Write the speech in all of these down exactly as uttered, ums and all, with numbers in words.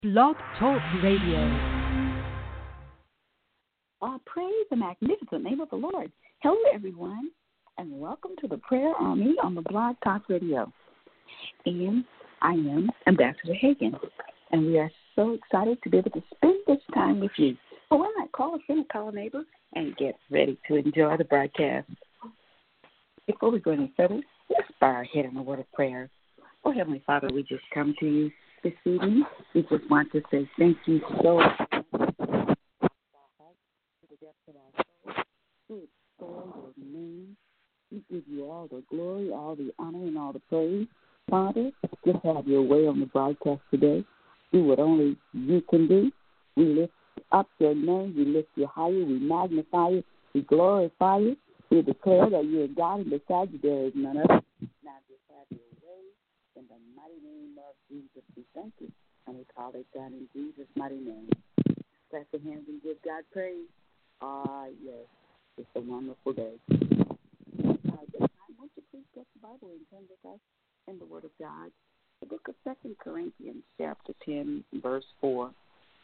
Blog Talk Radio. Uh, praise the magnificent name of the Lord. Hello, everyone, and welcome to the Prayer Army on the Blog Talk Radio. And I am Ambassador Hagan, and we are so excited to be able to spend this time with you. So why not call a friend, call a neighbor, and get ready to enjoy the broadcast. Before we go any further, let's bow our head in a word of prayer. Oh, Heavenly Father, we just come to you this evening. We just want to say thank you so much to the depths of our soul. We extol your name. We give you all the glory, all the honor, and all the praise. Father, just have your way on the broadcast today. Do what only you can do. We lift up your name. We lift you higher. We magnify you. We glorify you. We declare that you are God, and beside you there is none other. Now just have your way. In the mighty name of Jesus, we thank you. And we call it done in Jesus' mighty name. Clap your hands and give God praise. Ah, yes. It's a wonderful day. Uh, this time, won't you please get the Bible and turn with us in the Word of God? The book of Second Corinthians, chapter ten, verse four.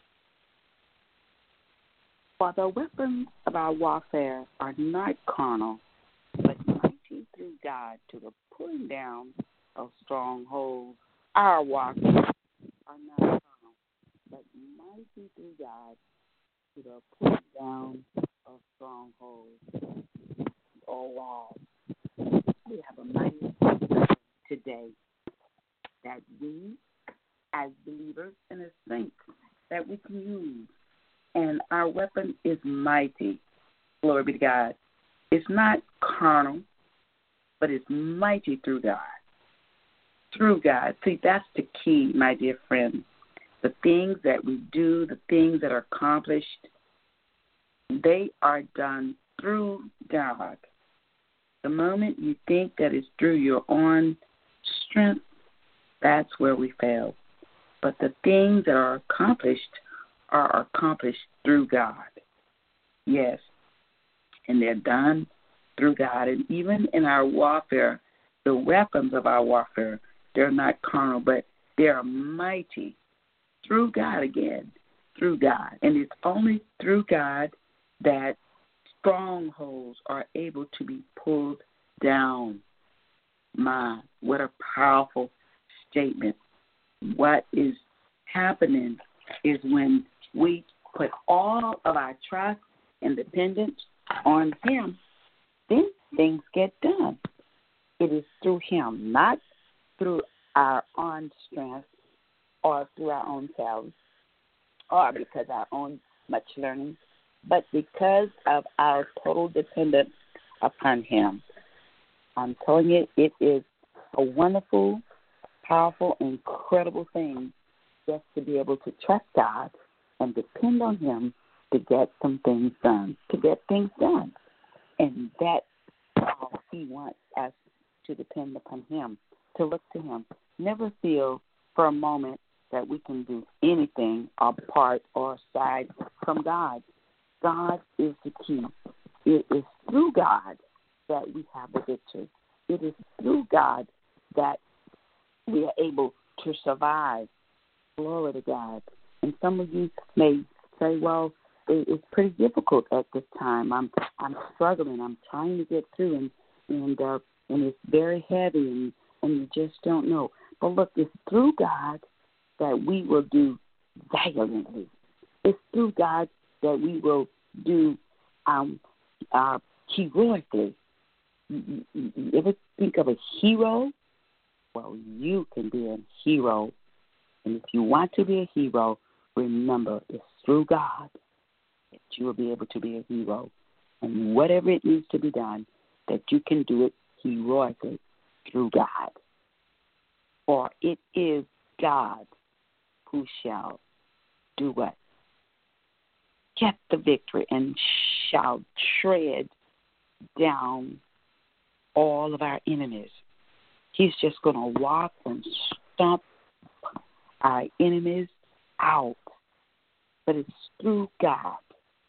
For the weapons of our warfare are not carnal, but mighty through God to the pulling down of strongholds. Our warfare are not carnal, but mighty through God to the pulling down of strongholds. Oh, wow. We have a mighty weapon today that we, as believers and as saints, that we can use. And our weapon is mighty. Glory be to God. It's not carnal, but it's mighty through God. Through God. See, that's the key, my dear friend. The things that we do, the things that are accomplished, they are done through God. The moment you think that it's through your own strength, that's where we fail. But the things that are accomplished are accomplished through God. Yes. And they're done through God. And even in our warfare, the weapons of our warfare, they're not carnal, but they are mighty through God again, through God. And it's only through God that strongholds are able to be pulled down. My, what a powerful statement. What is happening is when we put all of our trust and dependence on Him, then things get done. It is through Him, not through our own strength or through our own selves or because of our own much learning, but because of our total dependence upon Him. I'm telling you, it is a wonderful, powerful, incredible thing just to be able to trust God and depend on Him to get some things done, to get things done. And that's how He wants us to depend upon Him, to look to Him. Never feel for a moment that we can do anything apart or aside from God. God is the key. It is through God that we have the victory. It is through God that we are able to survive. Glory to God. And some of you may say, well, it's pretty difficult at this time. I'm I'm struggling. I'm trying to get through, and and uh, and it's very heavy, and, and you just don't know. But look, it's through God that we will do valiantly. It's through God that we will do um, uh, heroically. You, you, you ever think of a hero? Well, you can be a hero. And if you want to be a hero, remember, it's through God that you will be able to be a hero. And whatever it needs to be done, that you can do it heroically through God. For it is God who shall do what? Get the victory and shall tread down all of our enemies. He's just going to walk and stomp our enemies out. But it's through God.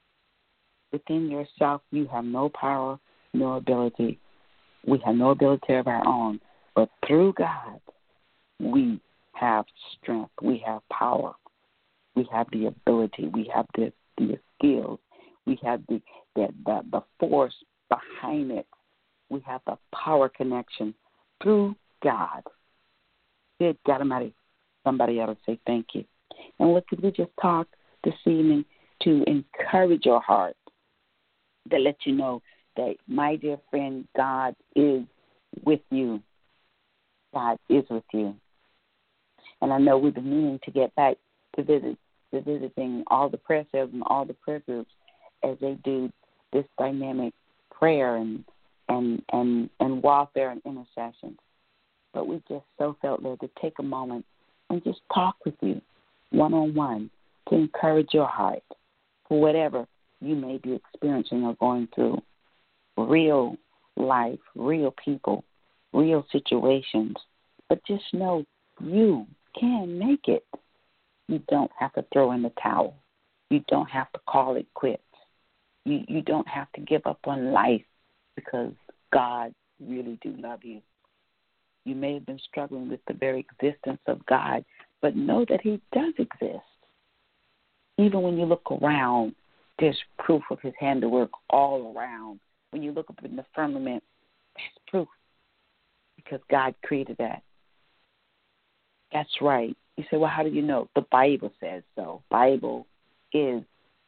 Within yourself, you have no power, no ability. We have no ability of our own. But through God, we have strength. We have power. We have the ability. We have the, the skills. We have the, the, the, the force behind it. We have the power connection through God. Good God Almighty. Somebody ought to say thank you. And look, we just talked this evening to encourage your heart, to let you know that, my dear friend, God is with you. God is with you. And I know we've been meaning to get back to visit, to visiting all the prayer cells and all the prayer groups as they do this dynamic prayer and and and, and warfare and intercession. But we just so felt led to take a moment and just talk with you one-on-one to encourage your heart for whatever you may be experiencing or going through. Real life, real people, real situations. But just know you can make it. You don't have to throw in the towel. You don't have to call it quits. You, you don't have to give up on life because God really do love you. You may have been struggling with the very existence of God, but know that he does exist. Even when you look around, there's proof of his handiwork all around. When you look up in the firmament, there's proof because God created that. That's right. You say, well, how do you know? The Bible says so. Bible is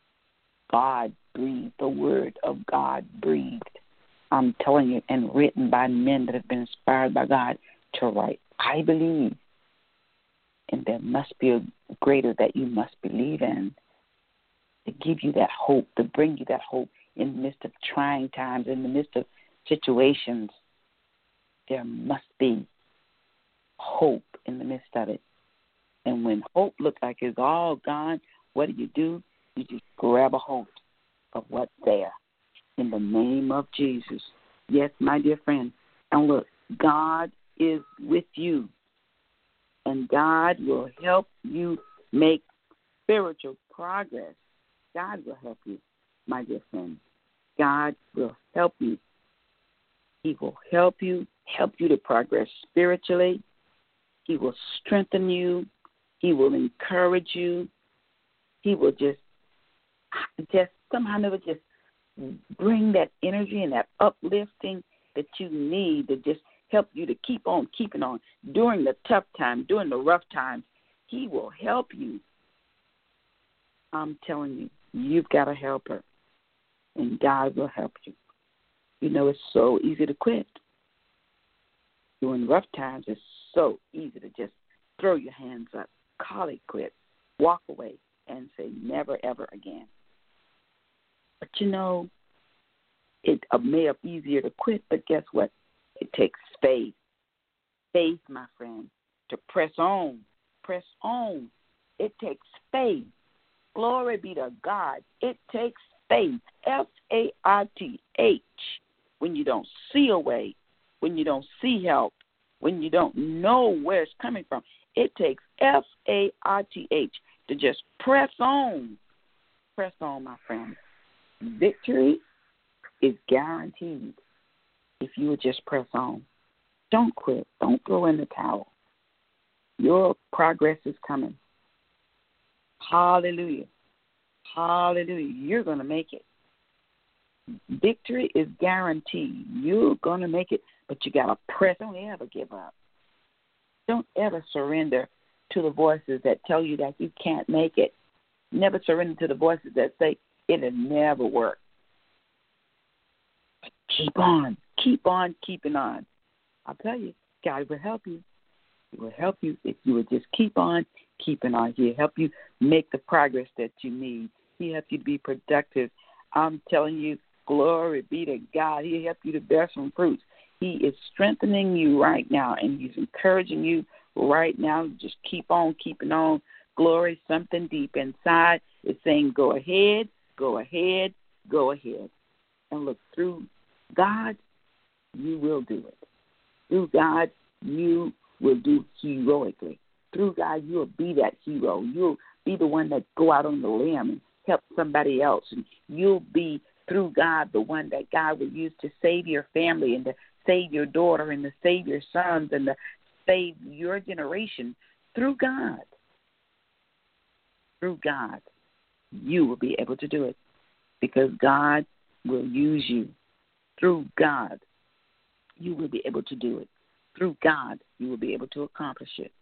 God breathed, the word of God breathed. I'm telling you, and written by men that have been inspired by God to write. I believe, and there must be a greater that you must believe in to give you that hope, to bring you that hope in the midst of trying times, in the midst of situations. There must be hope in the midst of it. And when hope looks like it's all gone, what do you do? You just grab a hold of what's there in the name of Jesus. Yes, my dear friend. And look, God is with you. And God will help you make spiritual progress. God will help you, my dear friend. God will help you. He will help you, help you to progress spiritually. He will strengthen you. He will encourage you. He will just, just somehow never just bring that energy and that uplifting that you need to just help you to keep on keeping on during the tough time, during the rough times. He will help you. I'm telling you, you've got a helper, and God will help you. You know, it's so easy to quit. During rough times, it's so easy to just throw your hands up, call it quit, walk away, and say never, ever again. But, you know, it may have been easier to quit, but guess what? It takes faith. Faith, my friend, to press on. Press on. It takes faith. Glory be to God. It takes faith. F A I T H. When you don't see a way, when you don't see help, when you don't know where it's coming from, it takes F A I T H to just press on. Press on, my friend. Victory is guaranteed if you would just press on. Don't quit. Don't throw in the towel. Your progress is coming. Hallelujah. Hallelujah. You're going to make it. Victory is guaranteed. You're going to make it, but you got to press. Don't ever give up. Don't ever surrender to the voices that tell you that you can't make it. Never surrender to the voices that say it'll never work. But keep on. Keep on keeping on. I'll tell you, God will help you. He will help you if you would just keep on keeping on. He'll help you make the progress that you need. He'll help you to be productive. I'm telling you, glory be to God. He'll help you to bear some fruits. He is strengthening you right now, and he's encouraging you right now. Just keep on keeping on. Glory, something deep inside is saying, go ahead, go ahead, go ahead. And look, through God, you will do it. Through God, you will do heroically. Through God, you'll be that hero. You'll be the one that go out on the limb and help somebody else. And you'll be, through God, the one that God will use to save your family and to save your daughter and to save your sons and to save your generation through God. through God, you will be able to do it because God will use you. Through God, you will be able to do it. Through God, you will be able to accomplish it.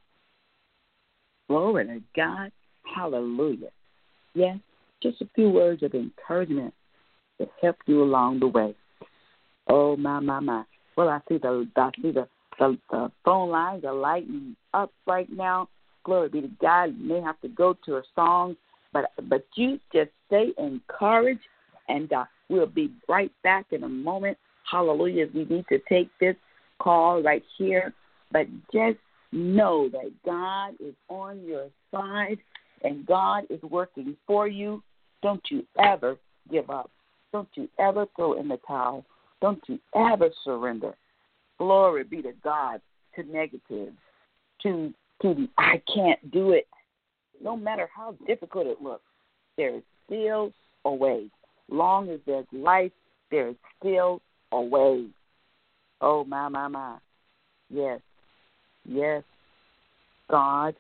Glory to God. Hallelujah. Yes, just a few words of encouragement to help you along the way. Oh, my, my, my. Well, I see the I see the, the, the phone lines are lighting up right now. Glory be to God. You may have to go to a song, but but you just stay encouraged, and uh, we'll be right back in a moment. Hallelujah. We need to take this call right here, but just know that God is on your side, and God is working for you. Don't you ever give up. Don't you ever throw in the towel. Don't you ever surrender. Glory be to God, to negative, to to the I can't do it. No matter how difficult it looks, there is still a way. Long as there's life, there is still a way. Oh, my, my, my. Yes, yes, God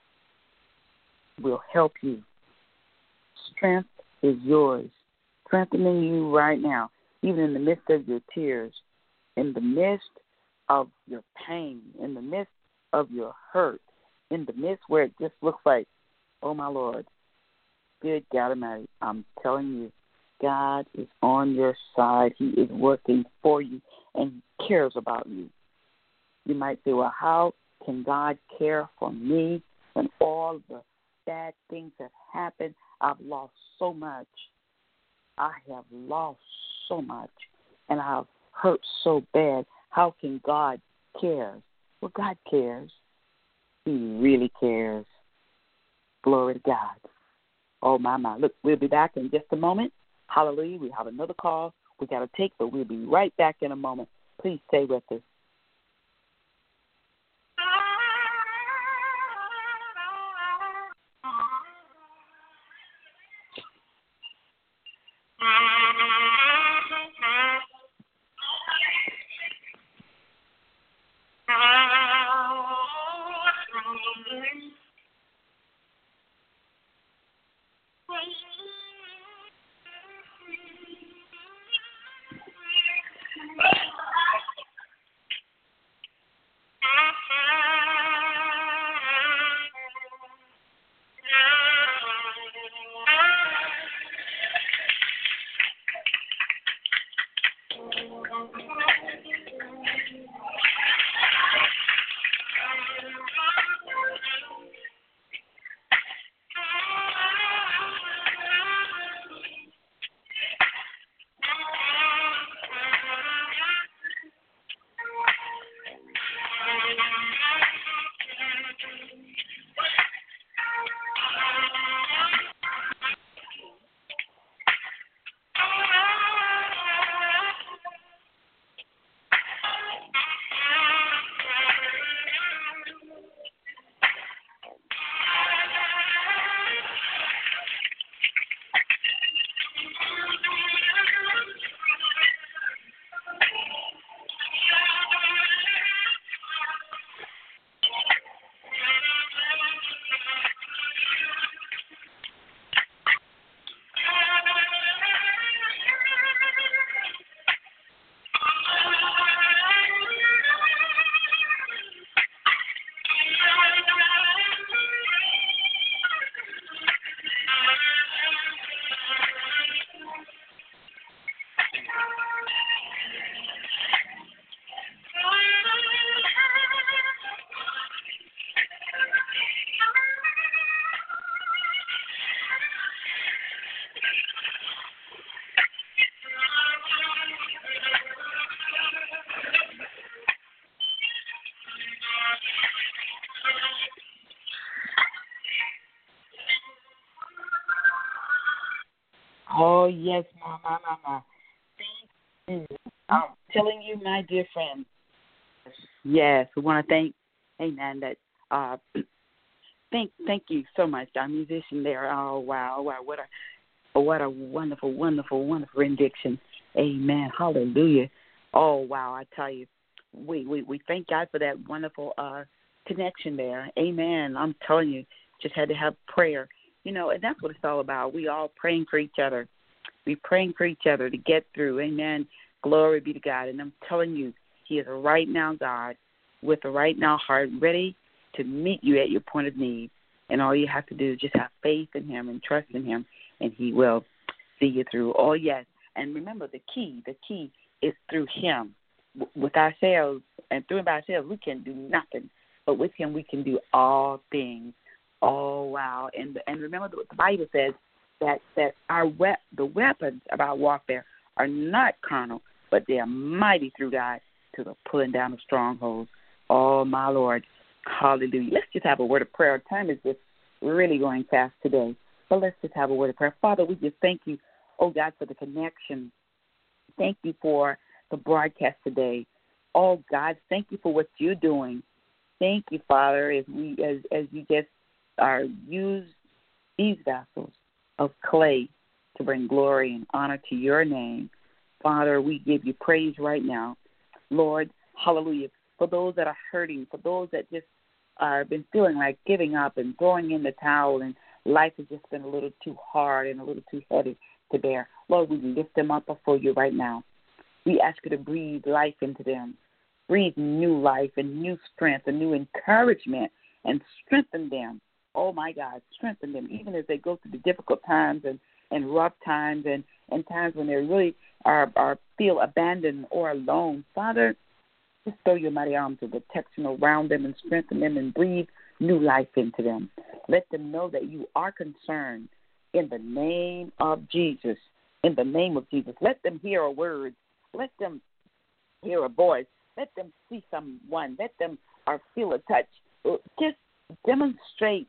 will help you. Strength is yours, strengthening you right now, even in the midst of your tears, in the midst of your pain, in the midst of your hurt, in the midst where it just looks like, oh, my Lord, good God Almighty, I'm telling you, God is on your side. He is working for you, and He cares about you. You might say, well, how can God care for me when all the bad things have happened? I've lost so much. I have lost so much, and I've hurt so bad. How can God care? Well, God cares. He really cares. Glory to God. Oh, my, my. Look, we'll be back in just a moment. Hallelujah. We have another call we got to take, but we'll be right back in a moment. Please stay with us. Oh, yes, my, my, my, my. Thank you. I'm telling you, my dear friend. Yes, we want to thank, amen, that, uh, thank thank you so much, our musician there. Oh, wow, wow, what a, what a wonderful, wonderful, wonderful rendition. Amen, hallelujah. Oh, wow, I tell you, we, we, we thank God for that wonderful uh, connection there. Amen, I'm telling you, just had to have prayer. You know, and that's what it's all about. We all praying for each other. We praying for each other to get through. Amen. Glory be to God. And I'm telling you, he is a right now God with a right now heart ready to meet you at your point of need. And all you have to do is just have faith in him and trust in him, and he will see you through. Oh, yes. And remember, the key, the key is through him. With ourselves and through and by ourselves, we can do nothing. But with him, we can do all things. Oh, wow. And and remember what the Bible says, that, that our we- the weapons of our warfare are not carnal, but they are mighty through God to the pulling down of strongholds. Oh, my Lord. Hallelujah. Let's just have a word of prayer. Our time is just really going fast today. So let's just have a word of prayer. Father, we just thank you, oh, God, for the connection. Thank you for the broadcast today. Oh, God, thank you for what you're doing. Thank you, Father, as we as, as you just are use these vessels of clay to bring glory and honor to your name. Father, we give you praise right now. Lord, hallelujah. For those that are hurting, for those that just are been feeling like giving up and throwing in the towel, and life has just been a little too hard and a little too heavy to bear. Lord, we lift them up before you right now. We ask you to breathe life into them. Breathe new life and new strength and new encouragement, and strengthen them. Oh, my God, strengthen them even as they go through the difficult times and, and rough times and, and times when they really are, are feel abandoned or alone. Father, just throw your mighty arms of protection around them and strengthen them and breathe new life into them. Let them know that you are concerned in the name of Jesus. In the name of Jesus. Let them hear a word. Let them hear a voice. Let them see someone. Let them or feel a touch. Just demonstrate,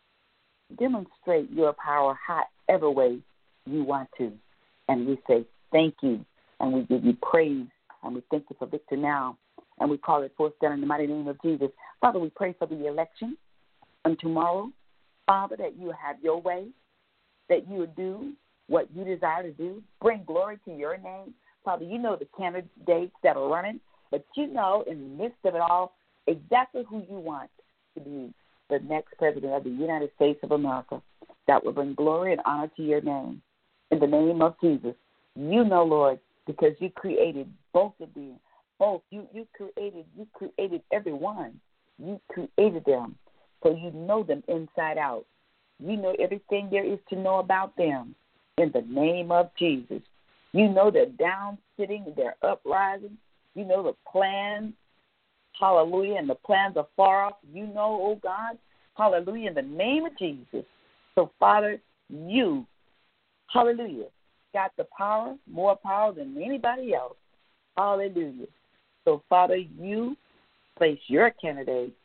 demonstrate your power however way you want to. And we say thank you, and we give you praise, and we thank you for victory now. And we call it forth down in the mighty name of Jesus. Father, we pray for the election on tomorrow. Father, that you have your way, that you would do what you desire to do. Bring glory to your name. Father, you know the candidates that are running, but you know in the midst of it all exactly who you want to be the next president of the United States of America. That will bring glory and honor to your name. In the name of Jesus, you know, Lord, because you created both of them. Both. You, you created, you created everyone. You created them. So you know them inside out. You know everything there is to know about them. In the name of Jesus. You know they're down sitting, they're uprising. You know the plans, hallelujah, and the plans are far off. You know, oh God, hallelujah, in the name of Jesus. So, Father, you, hallelujah, got the power, more power than anybody else. Hallelujah. So, Father, you place your candidate,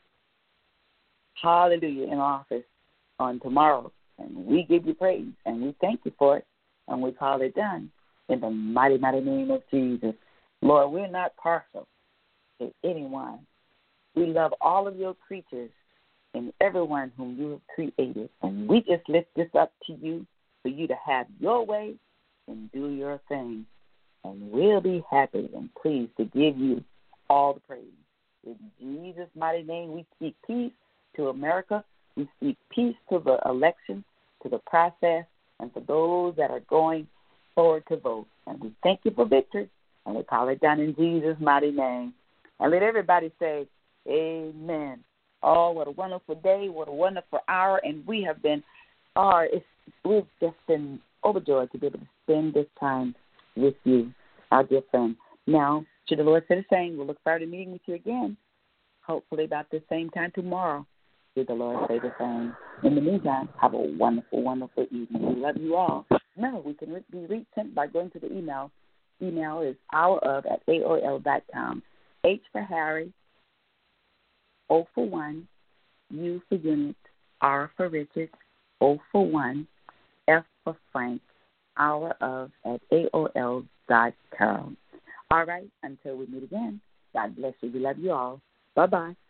hallelujah, in office on tomorrow. And we give you praise, and we thank you for it, and we call it done in the mighty, mighty name of Jesus. Lord, we're not partial to anyone. We love all of your creatures and everyone whom you have created. And we just lift this up to you for you to have your way and do your thing. And we'll be happy and pleased to give you all the praise. In Jesus' mighty name, we speak peace to America. We speak peace to the election, to the process, and for those that are going forward to vote. And we thank you for victory, and we call it done in Jesus' mighty name. And let everybody say, amen. Oh, what a wonderful day, what a wonderful hour, and we have been, oh, it's, we've just been overjoyed to be able to spend this time with you, our dear friend. Now, should the Lord say the same, we'll look forward to meeting with you again, hopefully about the same time tomorrow. Should the Lord say the same. In the meantime, have a wonderful, wonderful evening. We love you all. Remember, we can be reached by going to the email. Email is hour of at A O L dot com. H for Harry, O for one, U for unit, R for Richard, O for one, F for Frank, hour of at A O L dot com. All right, until we meet again, God bless you. We love you all. Bye-bye.